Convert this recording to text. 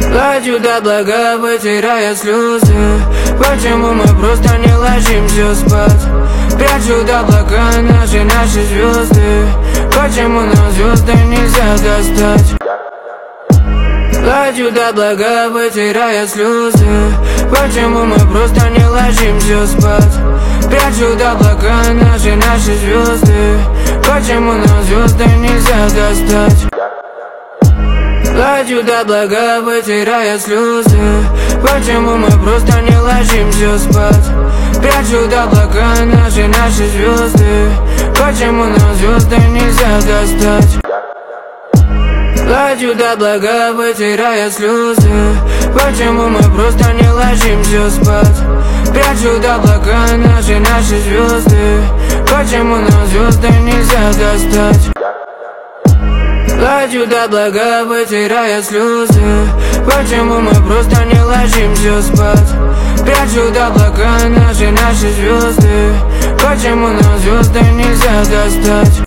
Плачу до облака, вытирая слезы. Почему мы просто не ложимся спать? Прячу до облака наши звезды. Почему нам звезды нельзя достать? Плачу до облака, вытирая слезы. Почему мы просто не ложимся спать? Прячу до облака наши звезды. Почему нам звезды нельзя достать? Плачу до облака, вытирая слезы. Почему мы просто не ложимся спать? Прячу до облака наши звезды. Почему нам звезды нельзя достать? Плачу до облака, вытирая слезы. Почему мы просто не ложимся спать? Прячу до облака наши звезды. Почему нам звезды нельзя достать? Плачу до облака, вытирая слезы. Почему мы просто не ложимся спать? Прячу до облака наши звезды. Почему нам звезды нельзя достать?